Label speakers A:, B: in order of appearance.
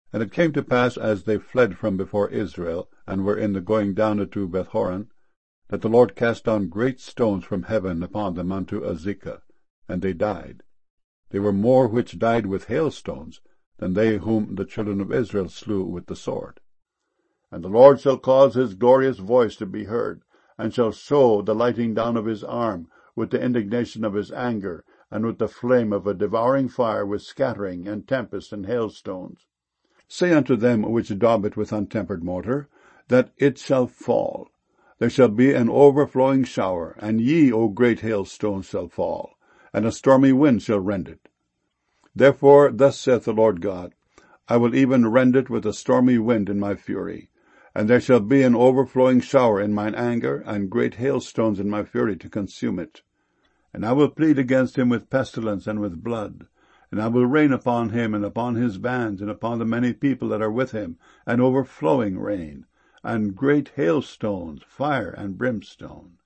A: And it came to pass, as they fled from before Israel, and were in the going down unto Bethhoron, that the Lord cast down great stones from heaven upon them unto Azekah, and they died. They were more which died with hailstones than they whom the children of Israel slew with the sword. And the Lord shall cause his glorious voice to be heard, and shall show the lighting down of his arm, with the indignation of his anger, and with the flame of a devouring fire, with scattering, and tempest, and hailstones. Say unto them which daub it with untempered mortar, that it shall fall. There shall be an overflowing shower, and ye, O great hailstones, shall fall, and a stormy wind shall rend it. Therefore thus saith the Lord God, I will even rend it with a stormy wind in my fury, and there shall be an overflowing shower in mine anger, and great hailstones in my fury to consume it. And I will plead against him with pestilence and with blood, and I will rain upon him, and upon his bands, and upon the many people that are with him, an overflowing rain, and great hailstones, fire and brimstone.